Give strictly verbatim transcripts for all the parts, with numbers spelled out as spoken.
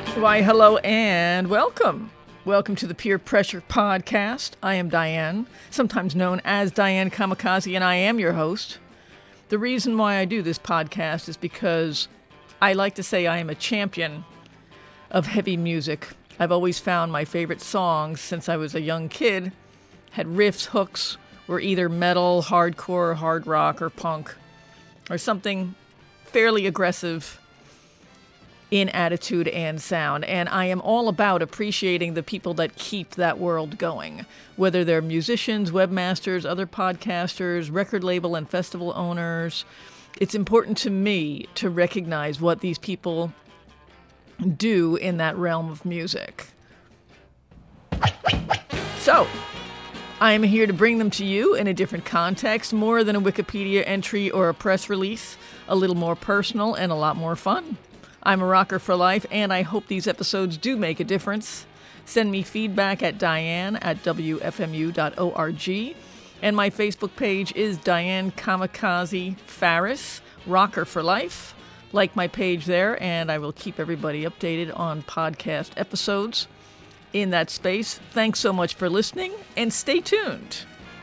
Why, hello and welcome. Welcome to the Peer Pressure Podcast. I am Diane, sometimes known as Diane Kamikaze, and I am your host. The reason why I do this podcast is because I like to say I am a champion of heavy music. I've always found my favorite songs since I was a young kid had riffs, hooks, were either metal, hardcore, hard rock, or punk, or something fairly aggressive in attitude and sound. And I am all about appreciating the people that keep that world going, whether they're musicians, webmasters, other podcasters, record label and festival owners. It's important to me to recognize what these people do in that realm of music. So, I am here to bring them to you in a different context, more than a Wikipedia entry or a press release, a little more personal and a lot more fun. I'm a rocker for life, and I hope these episodes do make a difference. Send me feedback at diane at w f m u dot org, and my Facebook page is Diane Kamikaze Farris, Rocker for Life. Like my page there, and I will keep everybody updated on podcast episodes in that space. Thanks so much for listening, and stay tuned.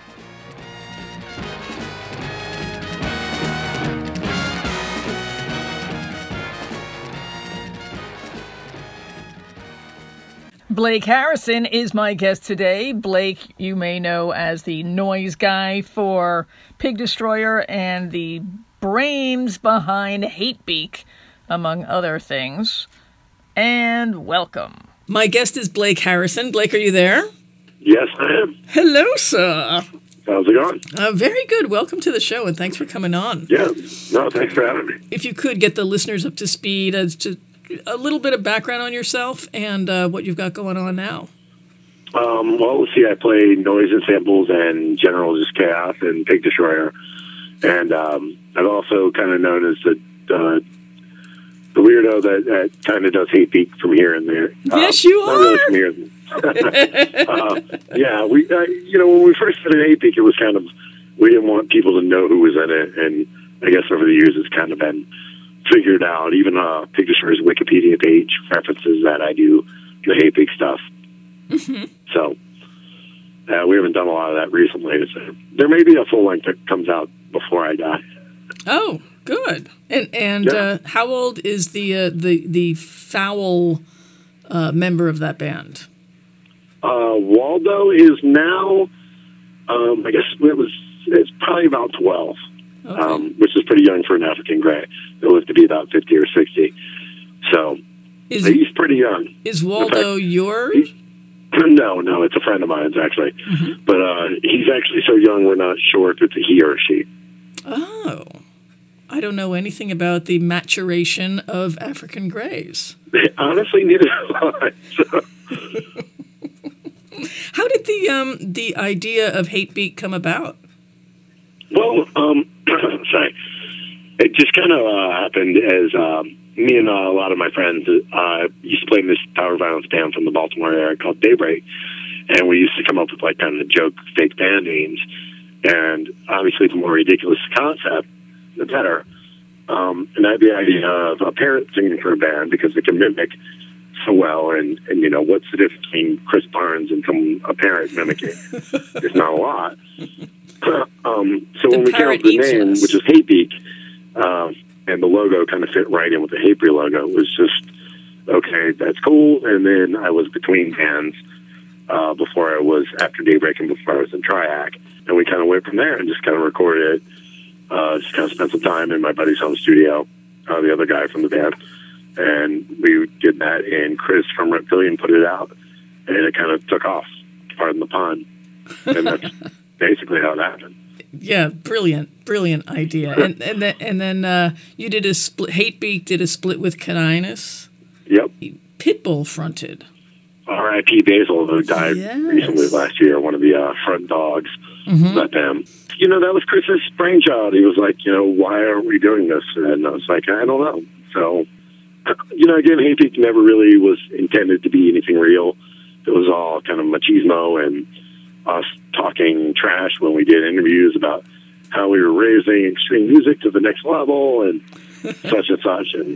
Blake Harrison is my guest today. Blake, you may know as the noise guy for Pig Destroyer and the brains behind Hatebeak, among other things. And welcome. My guest is Blake Harrison. Blake, are you there? Yes, I am. Hello, sir. How's it going? Uh, very good. Welcome to the show, and thanks for coming on. Yeah. No, thanks for having me. If you could get the listeners up to speed as to a little bit of background on yourself and uh, what you've got going on now. Um, well, let's see. I play noise and samples and general just chaos and Pig Destroyer. And um, I'm also kind of known as the uh, the weirdo that, that kind of does Hatebeak from here and there. Yes, um, you are. Really from here and uh, yeah, we uh, you know when we first did Hatebeak, it was kind of we didn't want people to know who was in it, and I guess over the years it's kind of been figured out. Even uh, Pig Destroyer's Wikipedia page references that I do the Hatebeak stuff. Mm-hmm. So uh, we haven't done a lot of that recently. So there may be a full length that comes out before I die. Oh, good. And and Yeah. uh, how old is the uh, the the foul uh, member of that band? Uh, Waldo is now, um, I guess it was. It's probably about twelve. Okay. Um, which is pretty young for an African Grey. It lived to be about fifty or sixty. So Is he's pretty young. is Waldo fact, yours? he- No, no, it's a friend of mine's actually. Mm-hmm. But uh, he's actually so young, we're not sure if it's a he or a she. Oh, I don't know anything about the maturation of African Greys. Honestly, neither do I. So, How did the um the idea of Hatebeak come about? well, um, sorry. It just kind of uh, happened as um, me and uh, a lot of my friends uh, used to play in this power violence band from the Baltimore area called Daybreak. And we used to come up with like kind of joke fake band names. And obviously the more ridiculous the concept, the better. Um, and I had the idea of a parent singing for a band because they can mimic so well. And, and you know, what's the difference between Chris Barnes and some, a parent mimicking? There's not a lot. um, so The when we came up parrot with the eats name, us. which is Hatebeak, um, and the logo kind of fit right in with the Hatebreed logo, it was just, okay, that's cool. And then I was between bands uh, before I was after Daybreak and before I was in Triac. And we kind of went from there and just kind of recorded it. Uh, just kind of spent some time in my buddy's home studio, uh, the other guy from the band. And we did that, and Chris from Reptilian put it out, and it kind of took off, pardon the pun. And that's basically how it happened. Yeah, brilliant, brilliant idea. And and then and then uh, you did a split. Hatebeak did a split with Caninus. Yep. Pitbull fronted. R I P Basil, who died Yes. recently last year, one of the uh, front dogs. Mm-hmm. But um, you know, that was Chris's brainchild. He was like, you know, why aren't we doing this? And I was like, I don't know. So, you know, again, Hatebeak never really was intended to be anything real. It was all kind of machismo and us talking trash when we did interviews about how we were raising extreme music to the next level and such and such. And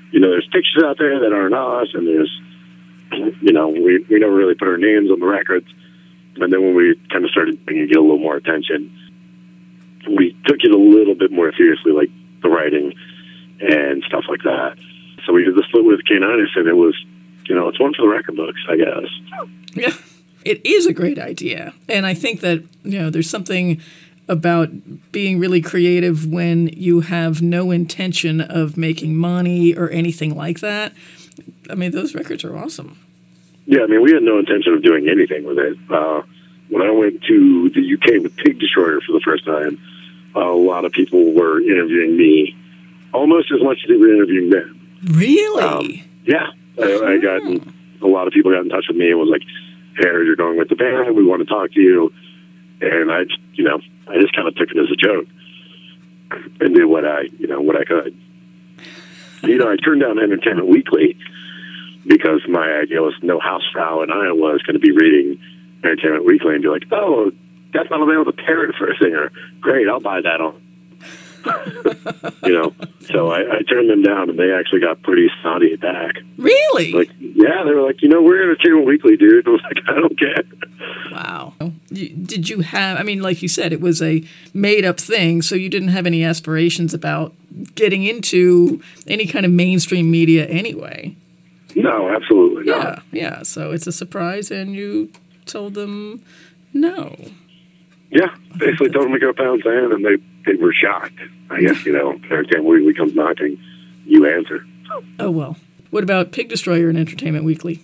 you know, there's pictures out there that aren't us, and there's, you know, we, we never really put our names on the records. And then when we kind of started to get a little more attention, we took it a little bit more seriously, like the writing and stuff like that. So we did the split with K-Ninus, and it was, you know, it's one for the record books, I guess. Yeah, it is a great idea. And I think that, you know, there's something about being really creative when you have no intention of making money or anything like that. I mean, those records are awesome. Yeah, I mean, we had no intention of doing anything with it. Uh, when I went to the U K with Pig Destroyer for the first time, uh, a lot of people were interviewing me almost as much as they were interviewing them. Really? Um, yeah. I, I got in, a lot of people got in touch with me and was like, hey, you're going with the band. We want to talk to you. And I, you know, I just kind of took it as a joke and did what I, you know, what I could. You know, I turned down Entertainment Weekly because my idea was no housefrau in Iowa is going to be reading Entertainment Weekly and be like, oh, that's not available to parrot for a singer. Great, I'll buy that on. You know, so I, I turned them down, and they actually got pretty snotty back. Really? Like, yeah, they were like, you know, we're Entertainment Weekly, dude. I was like, I don't care. Wow. Did you have, I mean, like you said, it was a made-up thing, so you didn't have any aspirations about getting into any kind of mainstream media anyway. No, absolutely not. Yeah, yeah. So it's a surprise, and you told them no. Yeah, basically told them to go pound sand, and they, they were shocked. I guess, you know, Entertainment Weekly comes knocking, you answer. Oh, well. What about Pig Destroyer and Entertainment Weekly?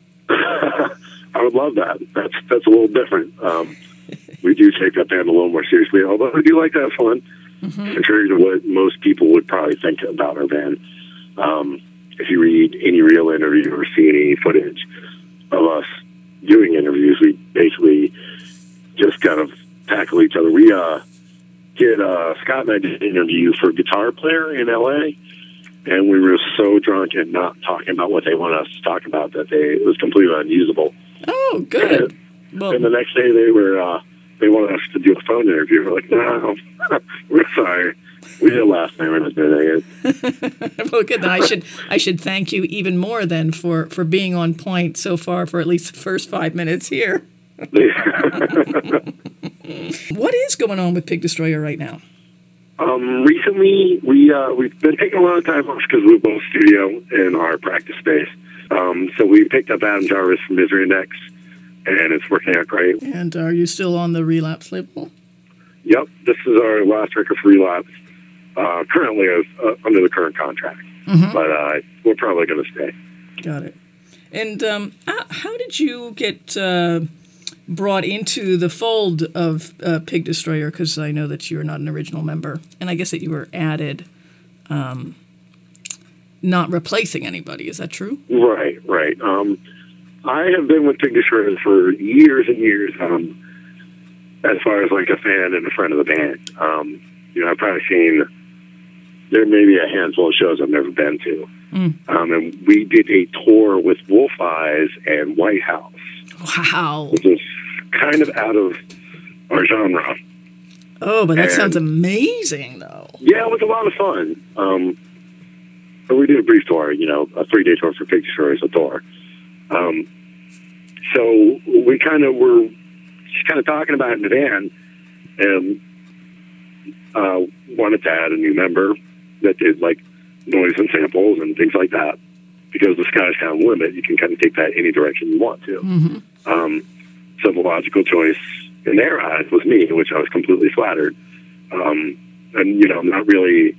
I would love that. That's that's a little different. Um, we do take that band a little more seriously, although we do like to have fun. Mm-hmm. Contrary to what most people would probably think about our band. Um, if you read any real interview or see any footage of us doing interviews, we basically just kind of tackle each other. We uh, did, uh, Scott and I did an interview for Guitar Player in L A, and we were so drunk and not talking about what they wanted us to talk about that they, it was completely unusable. Oh, good. And, well, and the next day they were, uh, they wanted us to do a phone interview. We're like, no, we're sorry. We did last night. We're not doing it. Well, good. Then I should I should thank you even more then for, for being on point so far for at least the first five minutes here. What is going on with Pig Destroyer right now? Um, recently, we uh, we've been taking a lot of time off because we're both studio in our practice space. Um, so we picked up Adam Jarvis from Misery Index, and it's working out great. And are you still on the Relapse label? Yep, this is our last record for Relapse. Uh, currently, uh, under the current contract, mm-hmm. but uh, we're probably going to stay. Got it. And um, how, how did you get uh, brought into the fold of uh, Pig Destroyer? Because I know that you're not an original member, and I guess that you were added, um, not replacing anybody. Is that true? Right, right. Um, I have been with Pig Destroyer for years and years. Um, as far as like a fan and a friend of the band, um, you know, I've probably seen. There may be a handful of shows I've never been to. Mm. Um, and we did a tour with Wolf Eyes and White House. Wow. Which was kind of out of our genre. Oh, but that and, sounds amazing, though. Yeah, it was a lot of fun. Um, but we did a brief tour, you know, a three-day tour for Pig Destroyer as a tour. Um, so we kind of were just kind of talking about it in the van and uh, wanted to add a new member that did like noise and samples and things like that, because the sky's kind of the limit. You can kind of take that any direction you want to. Mm-hmm. Um, so the logical choice in their eyes was me, which I was completely flattered. Um, and, you know, I'm not really,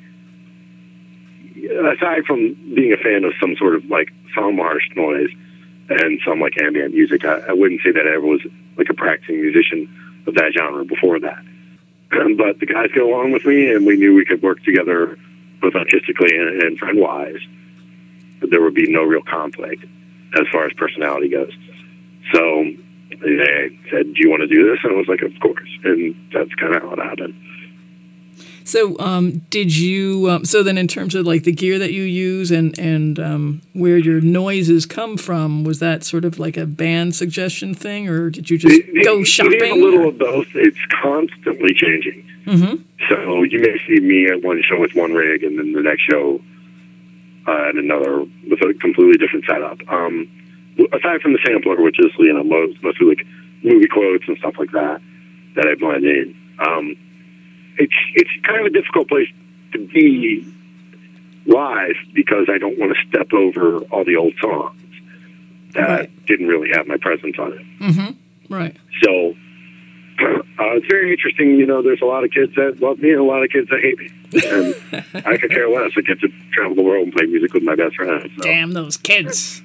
aside from being a fan of some sort of like some harsh noise and some like ambient music, I, I wouldn't say that I ever was like a practicing musician of that genre before that. Um, but the guys go along with me, and we knew we could work together both artistically and, and friend-wise. But there would be no real conflict as far as personality goes. So they said, do you want to do this? And I was like, of course. And that's kind of how it happened. So um, did you, um, so then in terms of like the gear that you use and, and um, where your noises come from, was that sort of like a band suggestion thing, or did you just it, go it, shopping? It is a little of both. It's constantly changing. Mm-hmm. So you may see me at one show with one rig, and then the next show uh, and another with a completely different setup. Um, aside from the sampler, which is, you know, most, mostly like movie quotes and stuff like that, that I blend in. Um, it's, it's kind of a difficult place to be live because I don't want to step over all the old songs that right. didn't really have my presence on it. Mm-hmm. Right. So uh, it's very interesting. You know, there's a lot of kids that love me and a lot of kids that hate me. And I could care less. I get to travel the world and play music with my best friends. So. Damn those kids.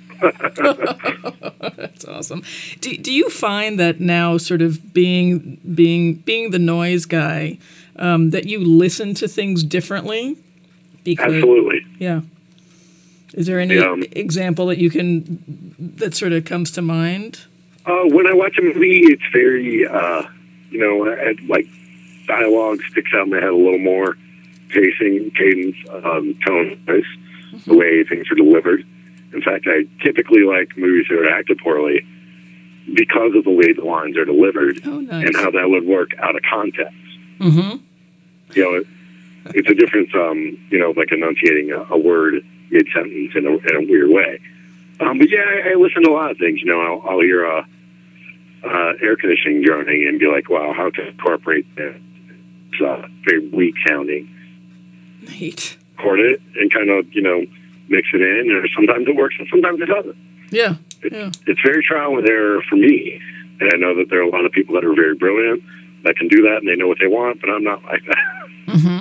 That's awesome. Do, do you find that now, sort of being being being the noise guy, um, that you listen to things differently? Because, Absolutely. Yeah. Is there any um, example that you can that sort of comes to mind? Uh, when I watch a movie, it's very, uh, you know, I, like dialogue sticks out in my head a little more, pacing, cadence, um, tone, mm-hmm. the way things are delivered. In fact, I typically like movies that are acted poorly because of the way the lines are delivered oh, nice. and how that would work out of context. Mm-hmm. You know, it, it's a difference, um, you know, like enunciating a, a word mid-sentence in a, in a weird way. Um, but yeah, I, I listen to a lot of things. You know, I'll, I'll hear uh, uh, air conditioning droning and be like, wow, how can I incorporate that? It's uh, very weak sounding. Neat. Record it and kind of, you know, mix it in, and sometimes it works and sometimes it doesn't. Yeah. It's, yeah. it's very trial and error for me. And I know that there are a lot of people that are very brilliant that can do that and they know what they want, but I'm not like that. Mm-hmm.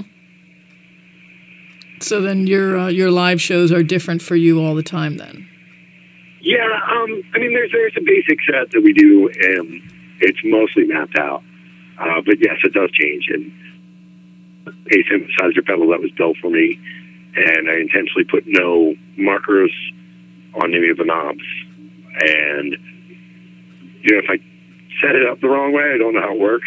So then your uh, your live shows are different for you all the time then? Yeah, um, I mean, there's there's a basic set that we do, and it's mostly mapped out. Uh, but yes, it does change. And a synthesizer pedal that was built for me, and I intentionally put no markers on any of the knobs. And, you know, if I set it up the wrong way, I don't know how it works.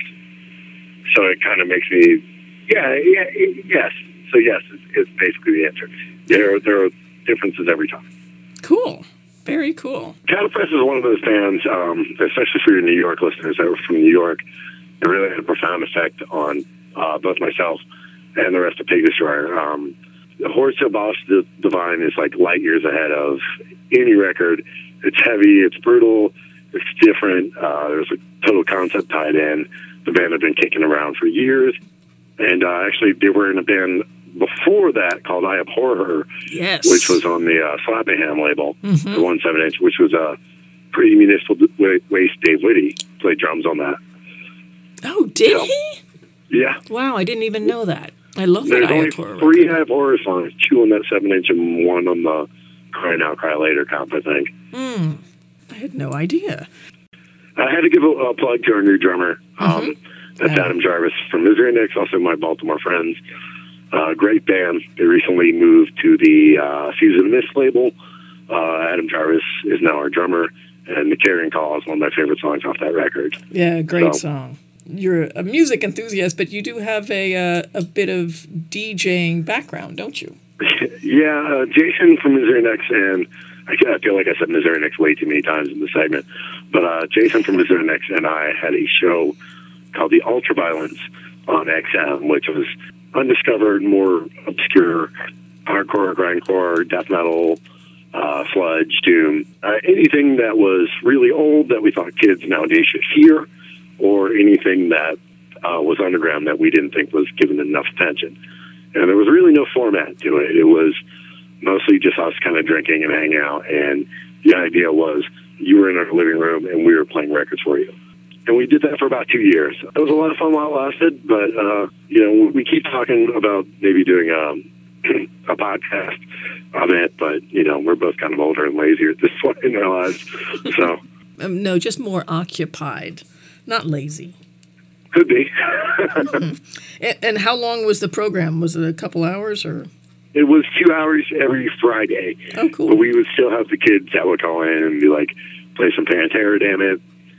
So it kind of makes me, yeah, yeah, yes. So yes, it's, it's basically the answer. There, there are differences every time. Cool. Very cool. Cattle Press is one of those bands, um, especially for your New York listeners that were from New York. It really had a profound effect on uh, both myself and the rest of Pig Destroyer. Um, the Horse to Boss Divine is like light years ahead of any record. It's heavy, it's brutal, it's different. Uh, there's a total concept tied in. The band had been kicking around for years. And uh, actually, they were in a band before that called I Abhor Her, yes. which was on the uh, Slappingham label, mm-hmm. the one seven inch, which was a uh, pretty municipal waste. Dave Whitty played drums on that. Oh, did so, he? Yeah. Wow, I didn't even know that. I love There's that I only Abhor three I Abhor Her songs, two on that seven inch and one on the Cry Now, Cry Later comp, I think. Hmm. I had no idea. I had to give a, a plug to our new drummer. Mm-hmm. Um, that's Adam. Adam Jarvis from Misery Index, also my Baltimore friends. Uh, great band. They recently moved to the uh, Season of Mist label. Uh, Adam Jarvis is now our drummer, and The Carrion Call is one of my favorite songs off that record. Yeah, great so, song. You're a music enthusiast, but you do have a uh, a bit of DJing background, don't you? yeah, uh, Jason from Misery Index, and I feel like I said Misery Index way too many times in the segment, but uh, Jason from Misery Index and I had a show called The Ultraviolence on X M, which was undiscovered, more obscure hardcore, grindcore, death metal, uh, sludge, doom, uh, anything that was really old that we thought kids nowadays should hear, or anything that uh, was underground that we didn't think was given enough attention. And there was really no format to it. It was mostly just us kind of drinking and hanging out, and the idea was you were in our living room and we were playing records for you. And we did that for about two years. It was a lot of fun while it lasted, but, uh, you know, we keep talking about maybe doing um, a podcast on it, but, you know, we're both kind of older and lazier at this point in our lives, so. Um, no, just more occupied, not lazy. Could be. mm-hmm. and, and how long was the program? Was it a couple hours or? It was two hours every Friday. Oh, cool. But we would still have the kids that would call in and be like, play some Pantera, damn it.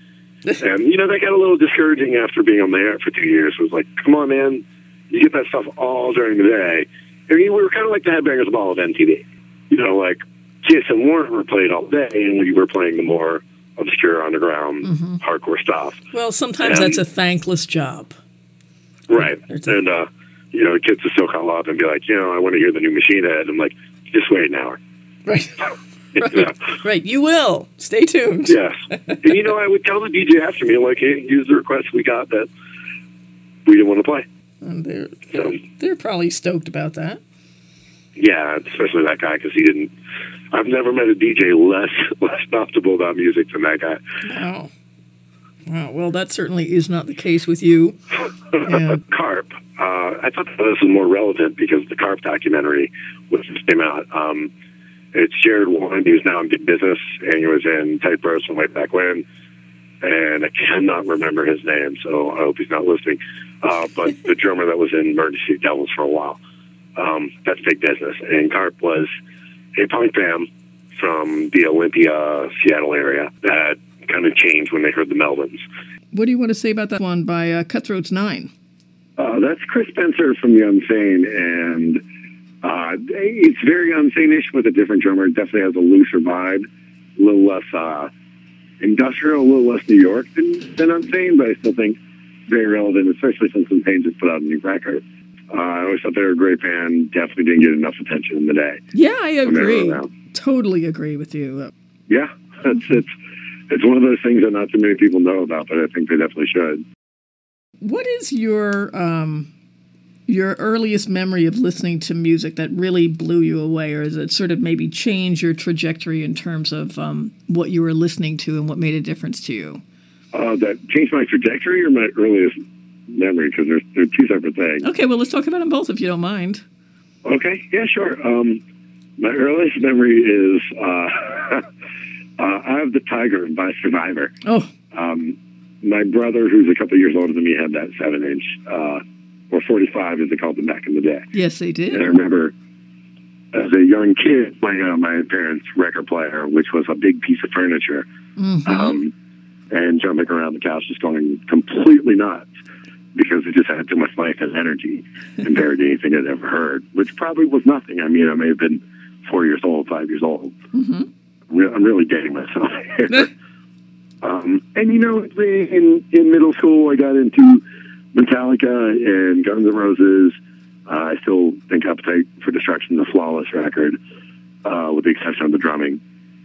And, you know, that got a little discouraging after being on the air for two years. It was like, come on, man, you get that stuff all during the day. I mean, we were kind of like the Headbangers Ball of M T V. You know, like, Kiss and Warrant were played all day, and we were playing the more obscure, underground, mm-hmm. hardcore stuff. Well, sometimes and, that's a thankless job. Right. A- and, uh, you know, kids would still call up and be like, you know, I want to hear the new Machine Head. I'm like, just wait an hour. Right. Right. Yeah. Right. You will. Stay tuned. Yes. And, you know, I would tell the D J after me, like, hey, use the request we got that we didn't want to play. And they're, So, they're probably stoked about that. yeah, especially that guy, because he didn't... I've never met a D J less less knowledgeable about music than that guy. Wow. Wow. Well, that certainly is not the case with you. And Carp. Uh, I thought that this was more relevant because the Carp documentary, which just came out, um, it's Jared Warren. He was now in big business, and he was in Tight Bros from way back when. And I cannot remember his name, so I hope he's not listening. Uh, but the drummer that was in Emergency Devils for a while, um, that's big business. And Carp was a punk band from the Olympia, Seattle area that kind of changed when they heard the Melvins. what do you want to say about that one by uh, Cutthroats Nine? Uh, that's Chris Spencer from The Unsane, and uh, it's very Unsane-ish with a different drummer. It definitely has a looser vibe, a little less uh, industrial, a little less New York than, than Unsane, but I still think very relevant, especially since Unsane just put out a new record. Uh, I always thought they were a great band. Definitely didn't get enough attention in the day. Yeah, I when they were agree. around. Totally agree with you. Yeah, it's, it's, it's one of those things that not too many people know about, but I think they definitely should. What is your um, your earliest memory of listening to music that really blew you away, or has it sort of maybe changed your trajectory in terms of um, what you were listening to and what made a difference to you? Uh, that changed my trajectory or my earliest memory, because they're, they're two separate things. Okay, well, let's talk about them both if you don't mind. Okay, yeah, sure. Um, my earliest memory is uh, uh, I Have the Tiger by Survivor. Oh. Um, my brother, who's a couple years older than me, had that seven inch, uh, or forty-five as they called them back in the day. Yes, they did. And I remember as a young kid playing on my parents' record player, which was a big piece of furniture, Mm-hmm. um, and jumping around the couch just going completely nuts because it just had too much life and energy compared to anything I'd ever heard, which probably was nothing. I mean, I may have been four years old, five years old. Mm-hmm. Re- I'm really dating myself here. um, and, you know, in, in middle school, I got into Metallica and Guns N' Roses. Uh, I still think Appetite for Destruction is a flawless record, uh, with the exception of the drumming.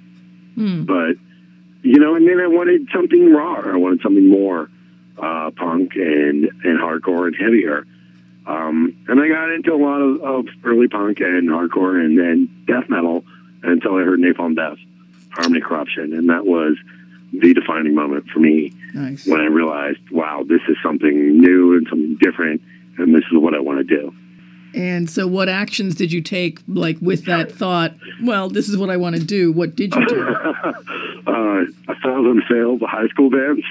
Mm. But, you know, and then I wanted something raw. I wanted something more uh, punk and, and hardcore and heavier. Um, and I got into a lot of, of early punk and hardcore and then death metal until I heard Napalm Death, Harmony Corruption. And that was the defining moment for me. Nice. When I realized, wow, this is something new and something different, and this is what I want to do. And so what actions did you take, like, with that thought, well, this is what I want to do? What did you do? uh, A Thousand Sail, the high school band.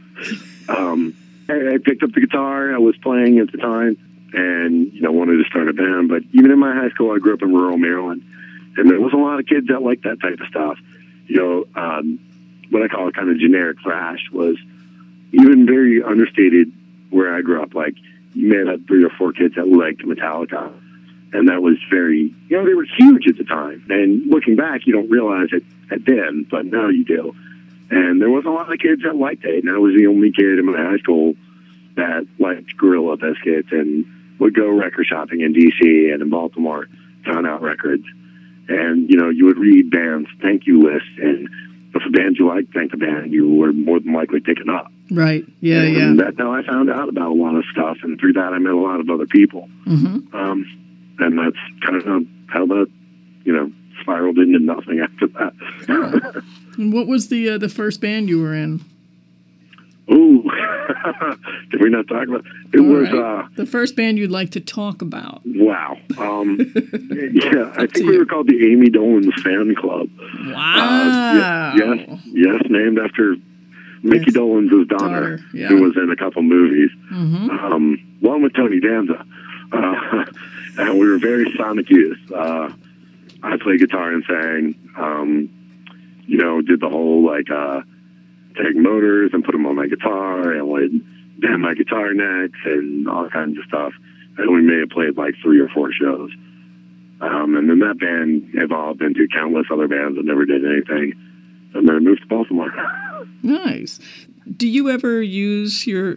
um, I, I picked up the guitar I was playing at the time and, you know, wanted to start a band. But even in my high school, I grew up in rural Maryland, and there was a lot of kids that liked that type of stuff. You know, um, what I call a kind of generic thrash was even very understated where I grew up. Like, you may have had three or four kids that liked Metallica, and that was very, you know, they were huge at the time. And looking back, you don't realize it at then, but now you do. And there was a lot of kids that liked it, and I was the only kid in my high school that liked Gorilla Biscuits and would go record shopping in D C and in Baltimore, found out records. And, you know, you would read bands' thank you lists, and if a band you liked thanked the band, you were more than likely picking up. Right. Yeah, and yeah. that's how I found out about a lot of stuff, and through that I met a lot of other people. Mm-hmm. Um, and that's kind of how that, you know, spiraled into nothing after that. Cool. And what was the uh, the first band you were in? Ooh, did we not talk about it? It All was, right. uh, the first band you'd like to talk about. wow. Um, yeah, I Up to think we you. were called the Amy Dolan's Fan Club. Wow. Uh, yes, yes, yes, named after Mickey Yes. Dolan's daughter, Daughter, yeah. who was in a couple movies. Mm-hmm. Um, one with Tony Danza. Uh, and we were very sonic youth. Uh, I played guitar and sang, um, you know, did the whole, like, uh, take motors and put them on my guitar and would bend my guitar necks and all kinds of stuff. And we may have played like three or four shows. Um, and then that band evolved into countless other bands that never did anything. And then I moved to Baltimore. Nice. Do you ever use your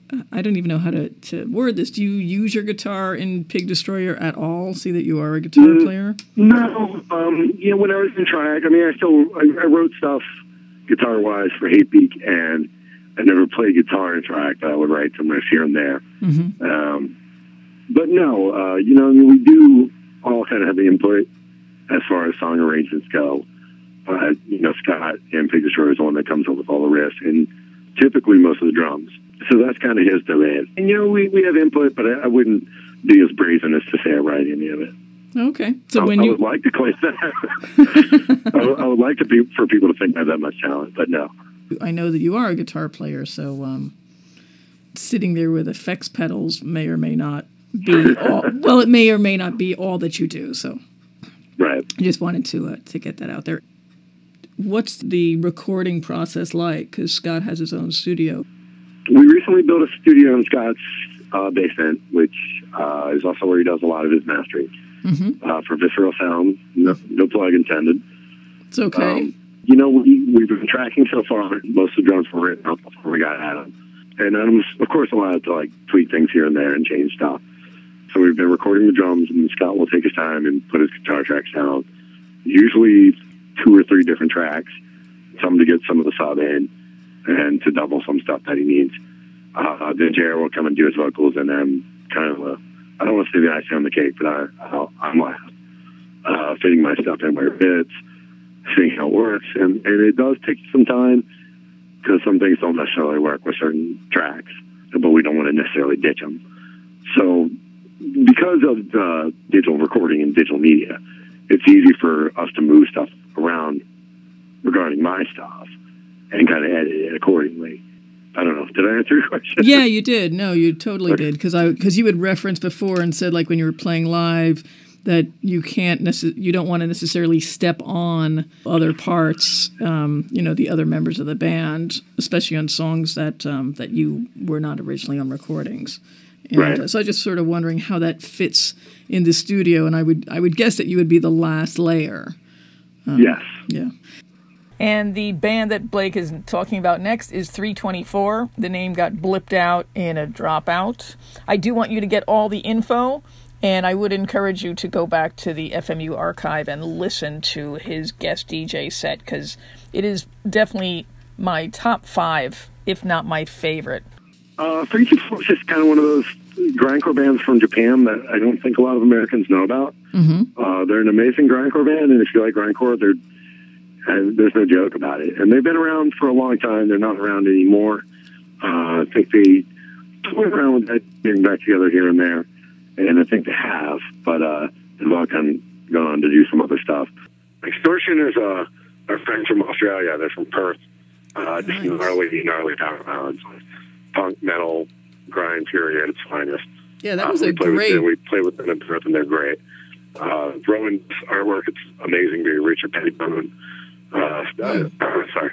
I don't even know how to, to word this. Do you use your guitar in Pig Destroyer at all? See that you are a guitar Mm, player? No, um, you know, when I was in track, I mean, I still I, I wrote stuff guitar-wise for Hatebeak, and I never played guitar in track, but I would write some riffs here and there. Mm-hmm. Um, but no, uh, you know, I mean, we do all kind of have the input as far as song arrangements go. Uh, you know, Scott and Pig Destroyer is the one that comes up with all the riffs, and typically most of the drums. So that's kind of his domain. And, you know, we, we have input, but I, I wouldn't be as brazen as to say I write any of it. Okay. So I, when I you... would like to claim that. I, would, I would like to be for people to think I have that much talent, but no. I know that you are a guitar player, so um, sitting there with effects pedals may or may not be all... Well, it may or may not be all that you do, so... Right. I just wanted to uh, to get that out there. What's the recording process like? Because Scott has his own studio. We recently built a studio in Scott's uh, basement, which uh, is also where he does a lot of his mastering. Mm-hmm. Uh, for Visceral Sound, no, no plug intended. It's okay. Um, you know, we, we've been tracking so far. Most of the drums were written up before we got at them. And I'm, of course, allowed to, like, tweak things here and there and change stuff. So we've been recording the drums, and Scott will take his time and put his guitar tracks down. Usually two or three different tracks, some to get some of the sub in, and to double some stuff that he needs. Uh, then Jared will come and do his vocals, and then kind of, a, I don't want to say the icing on the cake, but I, I'll, I'm like, uh, fitting my stuff in where it fits, seeing how it works. And, and it does take some time, because some things don't necessarily work with certain tracks, but we don't want to necessarily ditch them. So because of the digital recording and digital media, it's easy for us to move stuff around regarding my stuff and kind of edit it accordingly. I don't know. Did I answer your question? Yeah, you did. No, you totally okay. did. Because I because you had referenced before and said, like, when you were playing live, that you can't necess- you don't want to necessarily step on other parts, um, you know, the other members of the band, especially on songs that um, that you were not originally on recordings. And, right. uh, so I was just sort of wondering how that fits in the studio, and I would I would guess that you would be the last layer. Um, yes. Yeah. And the band that Blake is talking about next is three twenty-four. The name got blipped out in a dropout. I do want you to get all the info, and I would encourage you to go back to the F M U archive and listen to his guest D J set, because it is definitely my top five, if not my favorite. Uh, three twenty-four is just kind of one of those grindcore bands from Japan that I don't think a lot of Americans know about. Mm-hmm. Uh, they're an amazing grindcore band, and if you like grindcore, they're and there's no joke about it. And they've been around for a long time. They're not around anymore. Uh, I think they toyed around with that, getting back together here and there, and I think they have, but uh, they've all kind of gone on to do some other stuff. Extortion is uh, our friends from Australia. They're from Perth. Uh, just nice. gnarly, gnarly power ballads. Punk, metal, grind, period, its finest. Yeah, that was uh, a great... Them, we play with them in Perth, and they're great. Uh, Rowan's artwork, it's amazing. Richard Pettibone. Uh, uh, sorry.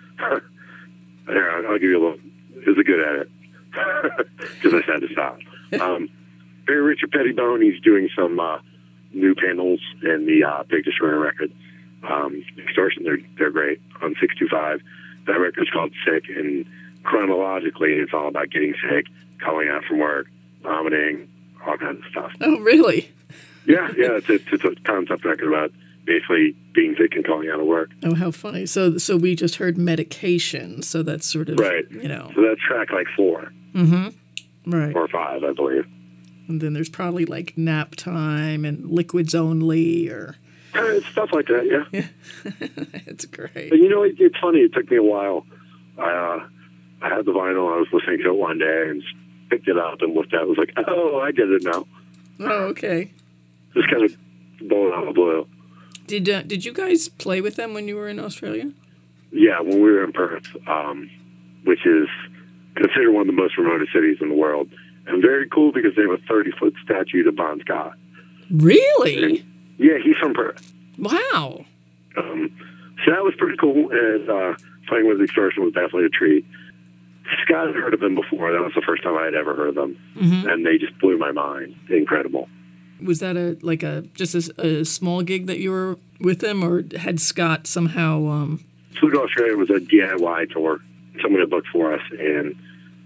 Here, I'll, I'll give you a little... It was a good edit. Because I had to stop. Um, Barry Richard Pettibone, he's doing some uh, new panels in the uh, Pig Destroyer record. Um, Extortion, they're, they're great. On six two five, that record's called Sick, and chronologically, it's all about getting sick, calling out from work, vomiting, all kinds of stuff. Oh, really? Yeah, yeah. It's a, it's a concept record about basically being sick and calling out of work. Oh, how funny. So so we just heard Medication, so that's sort of, right. you know. So that's track like four. Mm-hmm. Right. Or five, I believe. And then there's probably like Nap Time and Liquids Only or... Uh, stuff like that, yeah. Yeah. It's great. But you know, it, it's funny. It took me a while. I, uh, I had the vinyl. I was listening to it one day and picked it up and looked at it. I was like, oh, I get it now. Oh, okay. Just kind of blowing out the blue. Did uh, did you guys play with them when you were in Australia? Yeah, when we were in Perth, um, which is considered one of the most remote cities in the world. And very cool because they have a thirty-foot statue to Bon Scott. Really? And, yeah, he's from Perth. Wow. Um, so that was pretty cool. And uh, playing with Extortion was definitely a treat. Scott had heard of them before. That was the first time I had ever heard of them. Mm-hmm. And they just blew my mind. Incredible. Was that a like a just a, a small gig that you were with them, or had Scott somehow... Um... Flew to Australia was a D I Y tour. Someone had booked for us, and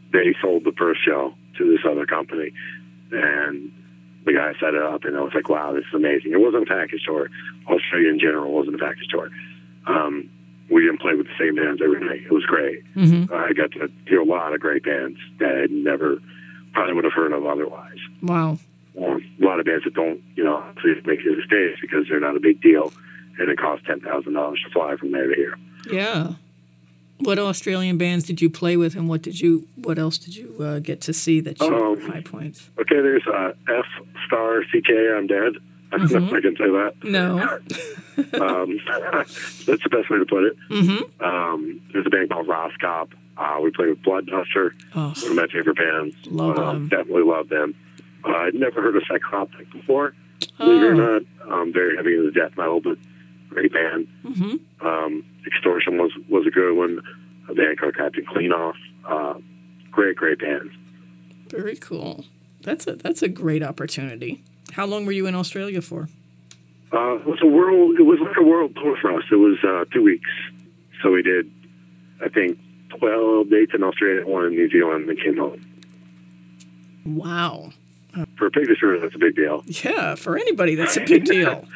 they sold the first show to this other company, and the guy set it up, and I was like, wow, this is amazing. It wasn't a package tour. Australia in general wasn't a package tour. Um, we didn't play with the same bands every night. It was great. Mm-hmm. Uh, I got to hear a lot of great bands that I never probably would have heard of otherwise. Wow. Um, a lot of bands that don't, you know, obviously make it to the States because they're not a big deal, and it costs ten thousand dollars to fly from there to here. Yeah. What Australian bands did you play with, and what did you? What else did you uh, get to see that you Um, high points? Okay, there's uh, F star C K. I'm dead. I don't know if I can say that. No. um, that's the best way to put it. Mm-hmm. Um, there's a band called Roscop. Uh, we played with Bloodduster, Oh, one of my favorite bands. love uh, them. Definitely love them. Uh, I'd never heard of Psychroptic before, believe it or Oh. not. Um, very heavy into death metal, but great band. Mm-hmm. Um, Extortion was, was a good one. A band called Captain Cleanoff. Uh, great, great band. Very cool. That's a that's a great opportunity. How long were you in Australia for? Uh, it was a world. It was like a world tour for us. It was uh, two weeks, so we did, I think, twelve dates in Australia, one in New Zealand, and then came home. Wow. For a big tour, that's a big deal. Yeah, for anybody, that's a big deal.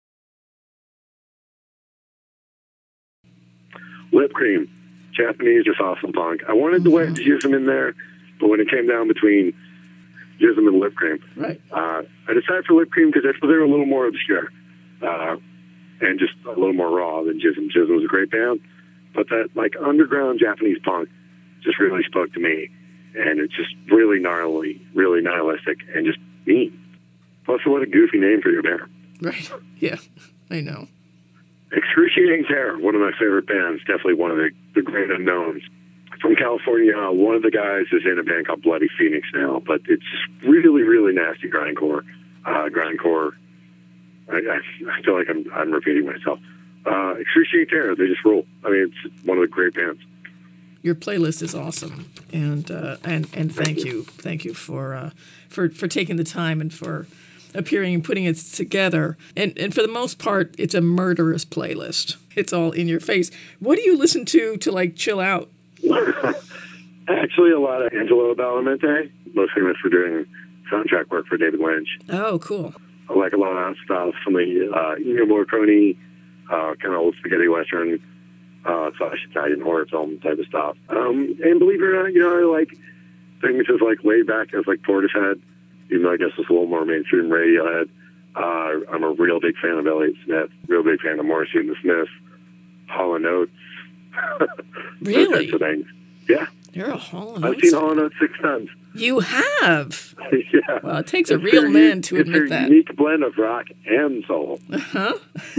Lip Cream, Japanese or awesome punk. I wanted to wedge Jism in there, but when it came down between Jism and Lip Cream, Right. uh, I decided for Lip Cream because I feel they were a little more obscure uh, and just a little more raw than Jism. Jism was a great band, but that like underground Japanese punk just really spoke to me, and it's just really gnarly, really nihilistic, and just mean. Plus, what a goofy name for your band. Right. Yeah, I know. Excruciating Terror, one of my favorite bands, definitely one of the, the great unknowns. From California, uh, one of the guys is in a band called Bloody Phoenix now, but it's really, really nasty grindcore. Uh, grindcore. I, I, I feel like I'm, I'm repeating myself. Uh, Excruciating Terror, they just rule. I mean, it's one of the great bands. Your playlist is awesome, and uh, and and thank you, thank you for uh, for for taking the time and for appearing and putting it together. And and for the most part, it's a murderous playlist. It's all in your face. What do you listen to to like chill out? Actually, a lot of Angelo Badalamenti, most famous for doing soundtrack work for David Lynch. Oh, cool. I like a lot of that stuff. Some of the uh, Ennio Morricone, uh, kind of old spaghetti western, uh, slash Italian horror film type of stuff. Um, and believe it or not, you know, I like things as like laid back as like Portishead, even though I guess it's a little more mainstream Radiohead. Uh, I'm a real big fan of Elliott Smith, real big fan of Morrissey and the Smiths, Hall and Oates. Really? Those types of things. Yeah. You're a Hall and I've Oates seen Hall and Oates six times. You have? Yeah. Well, it takes a It's real their man u- to it's admit their that. unique blend of rock and soul. Huh?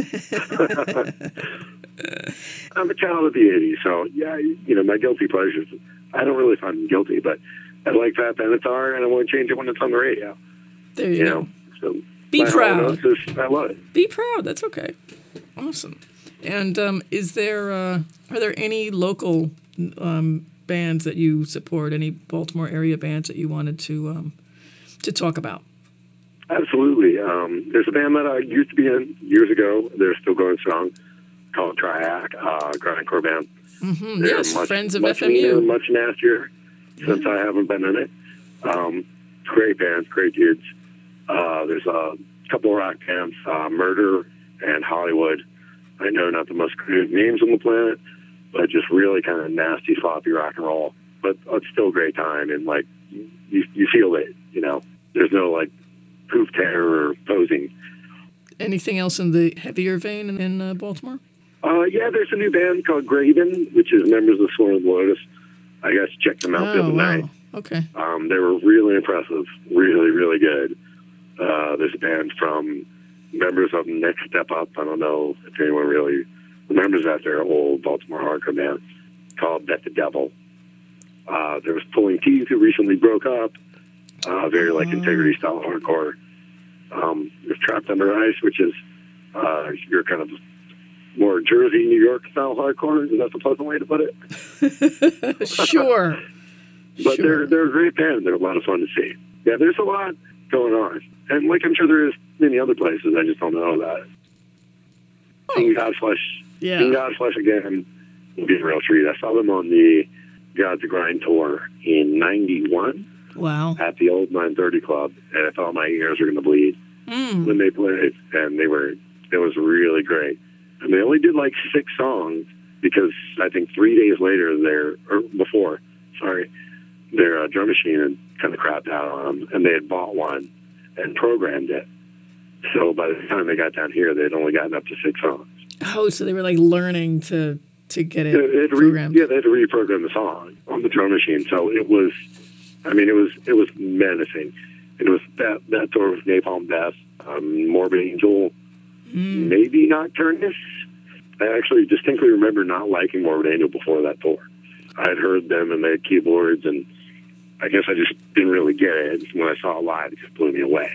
I'm a child of the eighties, so yeah, you know, my guilty pleasures, I don't really find them guilty, but I like Pat Benatar, and I won't change it when it's on the radio. There you, You go. know, so Be my proud. Hall and Oates is- I love it. Be proud. That's okay. Awesome. And um, is there uh, are there any local um, bands that you support? Any Baltimore area bands that you wanted to um, to talk about? Absolutely. Um, there's a band that I used to be in years ago. They're still going strong, called Triac, uh, grindcore band. Mm-hmm. They're Yes, much, friends of much F M U. meaner, much nastier since I haven't been in it. Um, great bands, great dudes. Uh, there's a couple of rock bands, uh, Murder and Hollywood. I know not the most creative names on the planet, but just really kind of nasty, sloppy rock and roll. But it's still a great time, and like you, you feel it. You know, there's no like proof terror or posing. Anything else in the heavier vein in, in uh, Baltimore? Uh, yeah, there's a new band called Graven, which is members of Sworn Lotus. I guess check them out the Oh, other wow. night. Okay. Um, they were really impressive, really, really good. Uh, there's a band from members of Next Step Up. I don't know if anyone really remembers that. They're an old Baltimore hardcore band called Bet the Devil. Uh, there was Pulling Teeth, who recently broke up. Uh, very like integrity style hardcore. Um, there's Trapped Under Ice, which is uh, your kind of more Jersey, New York style hardcore. Is that the pleasant way to put it? Sure. But Sure. they're they're a great band. They're a lot of fun to see. Yeah, there's a lot going on, and like I'm sure there is many other places. I just don't know about it. Seeing Godflesh, Yeah. seeing Godflesh again would be a real treat. I saw them on the God to Grind tour in ninety-one Wow. at the old nine thirty Club, and I thought my ears were going to bleed Mm. when they played, and they were, it was really great. And they only did like six songs because I think three days later, their, or before, sorry, their uh, drum machine had kind of crapped out on them, and they had bought one and programmed it. So by the time they got down here, they had only gotten up to six songs. Oh, so they were like learning to to get it Yeah, they had to re- programmed. yeah, they had to reprogram the song on the drum machine. So it was, I mean, it was it was menacing. It was that that tour with Napalm Death, um, Morbid Angel, Mm. maybe Nocturnus. I actually distinctly remember not liking Morbid Angel before that tour. I had heard them and they had keyboards, and I guess I just didn't really get it. When I saw it live, it just blew me away.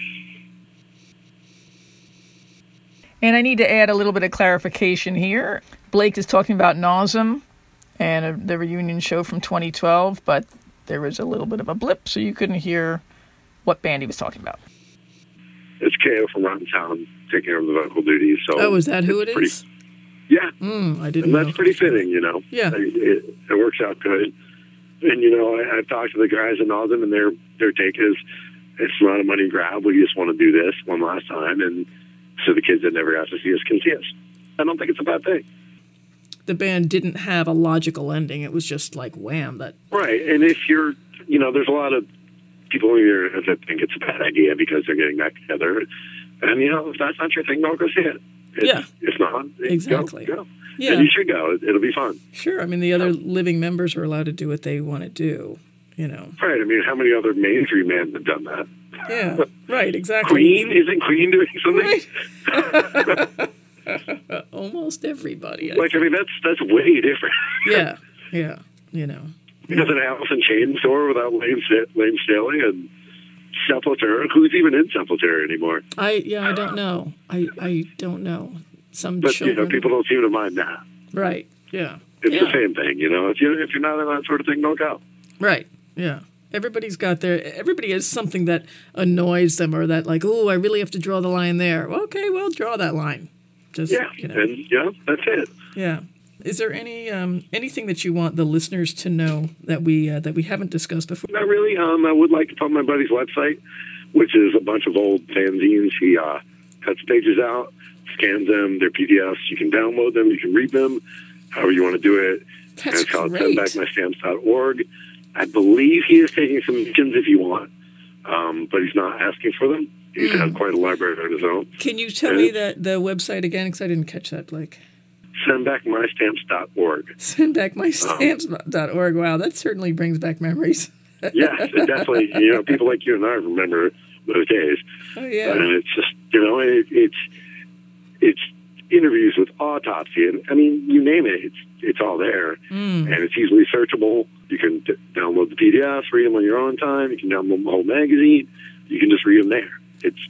And I need to add a little bit of clarification here. Blake is talking about Nauseam and a, the reunion show from twenty twelve, but there was a little bit of a blip, so you couldn't hear what band he was talking about. It's K O from Rotten Sound taking over the vocal duties. So Oh, is that who it it's pretty- is? Yeah, Mm, I didn't and know. that's pretty fitting, you know. Yeah. It, it, it works out good. And, you know, I, I've talked to the guys in Nauseam, and their, their take is it's not a money grab. We just want to do this one last time. And so the kids that never got to see us can see us. I don't think it's a bad thing. The band didn't have a logical ending. It was just like wham. That Right. And if you're, you know, there's a lot of people here that think it's a bad idea because they're getting back together. And, you know, if that's not your thing, don't go see it. It's, Yeah. If not, Exactly. Go, go. Yeah. And you should go. It, it'll be fun. Sure. I mean, the other living members are allowed to do what they want to do. You know. Right. I mean, how many other mainstream bands have done that? Yeah. Right. Exactly. Queen? Isn't Queen doing something? Right. Almost everybody. I Like, I mean, that's that's way different. Yeah, yeah, you know. Because an Alice in Chains tour without Lane, Lane Staley and Sepultura. Who's even in Sepultura anymore? I yeah, I don't know. I I don't know. Some But, children. you know, people don't seem to mind that. Right. Yeah. It's yeah. the same thing, you know. If, you, if you're not in that sort of thing, don't go. Right. Yeah. Everybody's got their. Everybody has something that annoys them, or that like, oh, I really have to draw the line there. Well, okay, well, draw that line. Just Yeah, you know. and, you know, that's it. Yeah. Is there any um, anything that you want the listeners to know that we uh, that we haven't discussed before? Not really. Um, I would like to put my buddy's website, which is a bunch of old fanzines. He uh, cuts pages out, scans them. They're P D Fs. You can download them. You can read them, however you want to do it. That's and it's called great. send back my stamps dot org. I believe he is taking some missions if you want, um, but he's not asking for them. He's Mm. got quite a library on his own. Can you tell And me it's that the website again? Because I didn't catch that, Blake. send back my stamps dot org. Send back my stamps dot org. Wow, that certainly brings back memories. Yes, it definitely. You know, people like you and I remember those days. Oh yeah. And it's just, you know, it, it's it's interviews with Autopsy, and I mean, you name it, it's it's all there, Mm. and it's easily searchable. You can d- download the P D Fs, read them on your own time. You can download the whole magazine. You can just read them there. It's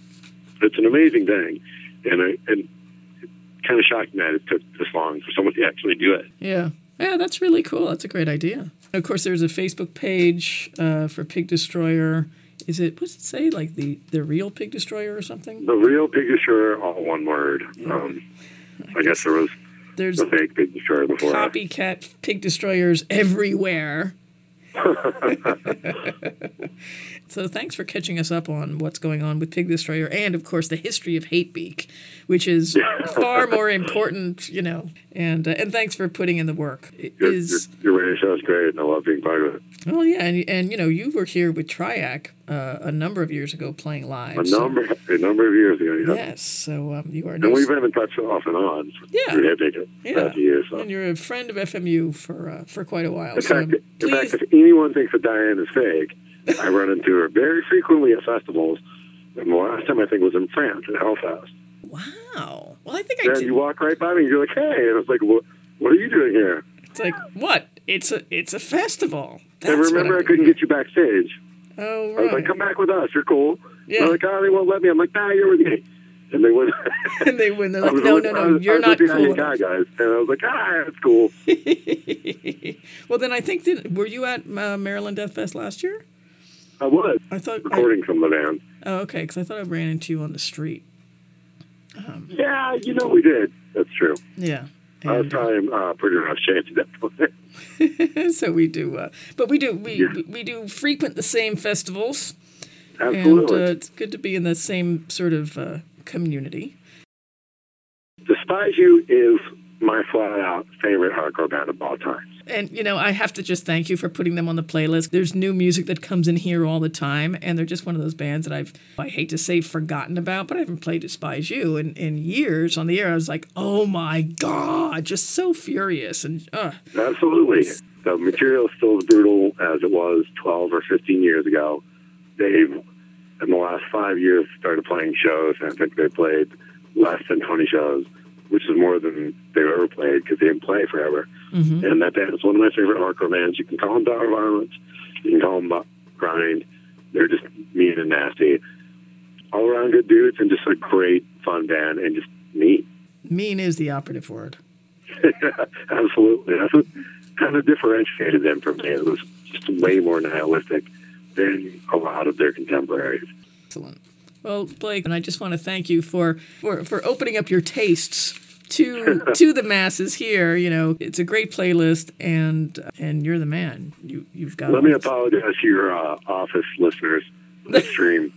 it's an amazing thing, and I, and it kind of shocking that it took this long for someone to actually do it. Yeah. Yeah, that's really cool. That's a great idea. Of course, there's a Facebook page uh, for Pig Destroyer. Is it, what's it say? Like the, the real Pig Destroyer or something? The real Pig Destroyer, all one word. Yeah. Um, I guess there was There's a fake Pig Destroyer before. that. copycat Pig Destroyers everywhere. So thanks for catching us up on what's going on with Pig Destroyer and, of course, the history of Hatebeak, which is far more important, you know. And uh, and thanks for putting in the work. It Your, is your, your radio show is great, and I love being part of it. well, yeah, and and you know, you were here with Triac uh, a number of years ago playing live. A so- number, a number of years ago, yeah. Yes, so um, you are. And no- we've been in touch off and on. Yeah. We have taken yeah, past years. So. and you're a friend of F M U for uh, for quite a while. In, so fact, in please, fact, if anyone thinks that Diane is fake, I run into her very frequently at festivals. And the last time I think was in France, in Belfast. wow. Well, I think I And did. you walk right by me, and you're like, "Hey," and I was like, "What? What are you doing here?" It's like what? It's a it's a festival. And That's remember, what I couldn't get you backstage. Oh I was right. like, "Come back with us. You're cool." Yeah. They're like, "Oh, they won't let me." I'm like, "Nah, you're with me." And they went. And they win. They're I like, was no, with- no, I no, was- you're I was not with the cool I enough. Guy guys, and I was like, "Ah, that's cool." Well, then I think that were you at uh, Maryland Death Fest last year? I was I thought. I, recording from the van. oh, okay, because I thought I ran into you on the street. Yeah, you know we did. That's true. Yeah, I was probably uh, pretty rough shape at that point. So we do, uh, but we do we, Yeah. we do frequent the same festivals. Absolutely. And uh, it's good to be in the same sort of uh, community. Despise You is my flat-out favorite hardcore band of all time. And, you know, I have to just thank you for putting them on the playlist. There's new music that comes in here all the time, and they're just one of those bands that I've, I hate to say forgotten about, but I haven't played Despise You in, in years on the air. I was like, oh my God, just so furious. And uh, Absolutely. The material is still as brutal as it was twelve or fifteen years ago. They've, in the last five years, started playing shows, and I think they played less than twenty shows, which is more than they've ever played because they didn't play forever. Mm-hmm. And that band is one of my favorite hardcore bands. You can call them Power Violence, you can call them Grind. They're just mean and nasty. All around good dudes and just a great, fun band and just neat. Mean is the operative word. Absolutely. That's what kind of differentiated them from me. It was just way more nihilistic than a lot of their contemporaries. Excellent. Well, Blake, and I just want to thank you for, for, for opening up your tastes to to the masses here. You know, it's a great playlist, and and you're the man. You you've got. Let me apologize to your uh, office listeners of the stream.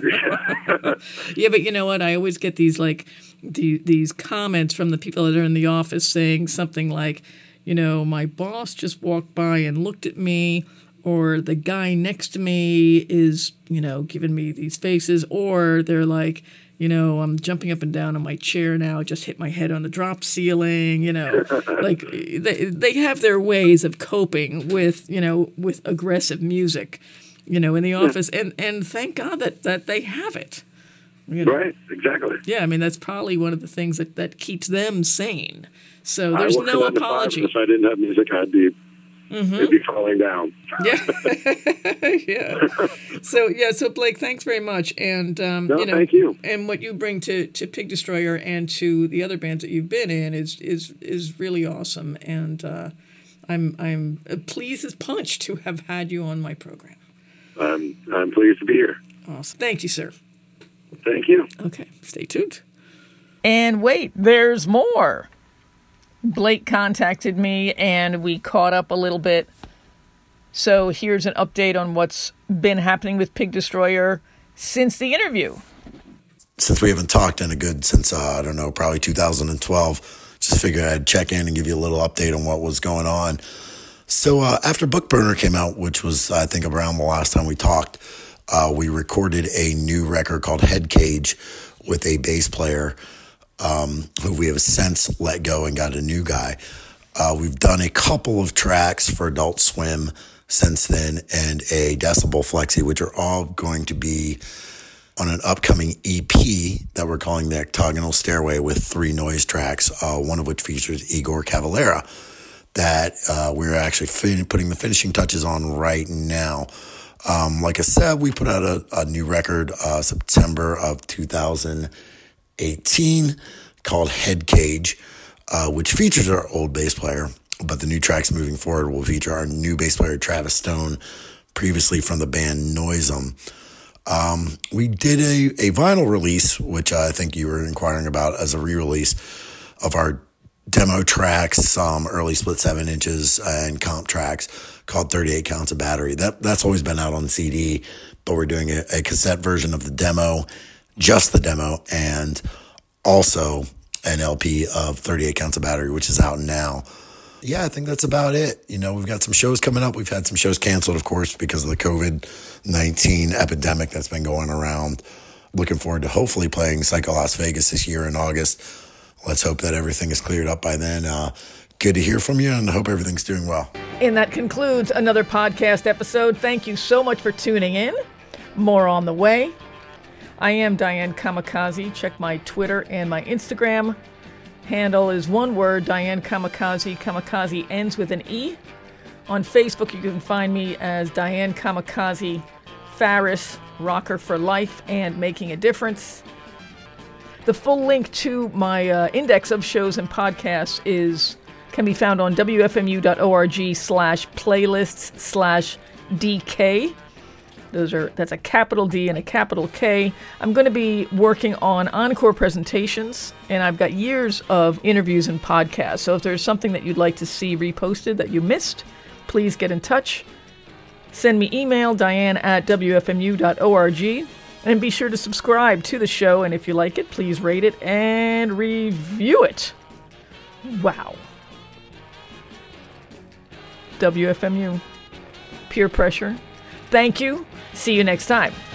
Yeah, but you know what? I always get these like the, these comments from the people that are in the office saying something like, you know, my boss just walked by and looked at me, or the guy next to me is, you know, giving me these faces, or they're like, you know, I'm jumping up and down on my chair now, just hit my head on the drop ceiling, you know. Like, they, they have their ways of coping with, you know, with aggressive music, you know, in the office. And, and thank God that, that they have it. You know? Right, exactly. Yeah, I mean, that's probably one of the things that, that keeps them sane. So there's I no apology. If I didn't have music, I'd be, mm-hmm. I'd be falling down. Yeah. Yeah. So, yeah, so Blake, thanks very much. And, um, no, you know, thank you. And what you bring to, to Pig Destroyer and to the other bands that you've been in is is is really awesome. And uh, I'm I'm pleased as punch to have had you on my program. I'm, I'm pleased to be here. Awesome. Thank you, sir. Thank you. Okay, stay tuned. And wait, there's more. Blake contacted me and we caught up a little bit. So here's an update on what's been happening with Pig Destroyer since the interview. Since we haven't talked in a good, since, uh, I don't know, probably two thousand twelve, just figured I'd check in and give you a little update on what was going on. So uh, after Bookburner came out, which was, I think, around the last time we talked, uh, we recorded a new record called Head Cage with a bass player um, who we have since let go and got a new guy. Uh, we've done a couple of tracks for Adult Swim since then and a Decibel Flexi, which are all going to be on an upcoming E P that we're calling the Octagonal Stairway with three noise tracks, uh, one of which features Igor Cavalera, that uh, we're actually fin- putting the finishing touches on right now. Um, like I said, we put out a, a new record uh, September of two thousand eighteen called Head Cage, uh, which features our old bass player, but the new tracks moving forward will feature our new bass player, Travis Stone, previously from the band Noisem. Um, we did a, a vinyl release, which I think you were inquiring about, as a re-release of our demo tracks, some early split seven inches and comp tracks called thirty-eight Counts of Battery. That That's always been out on C D, but we're doing a, a cassette version of the demo, just the demo, and also an L P of thirty-eight Counts of Battery, which is out now. Yeah, I think that's about it. You know, we've got some shows coming up. We've had some shows canceled, of course, because of the covid nineteen epidemic that's been going around. Looking forward to hopefully playing Psycho Las Vegas this year in August. Let's hope that everything is cleared up by then. Uh, good to hear from you, and I hope everything's doing well. And that concludes another podcast episode. Thank you so much for tuning in. More on the way. I am Diane Kamikaze. Check my Twitter and my Instagram. Handle is one word, Diane Kamikaze. Kamikaze ends with an E. On Facebook, you can find me as Diane Kamikaze, Faris, Rocker for Life, and Making a Difference. The full link to my uh, index of shows and podcasts is can be found on W F M U dot org slash playlists slash D K. Those are that's a capital D and a capital K. I'm going to be working on encore presentations, and I've got years of interviews and podcasts. So if there's something that you'd like to see reposted that you missed, please get in touch. Send me email, Diane at W F M U dot org, and be sure to subscribe to the show. And if you like it, please rate it and review it. Wow. W F M U. Peer pressure. Thank you. See you next time.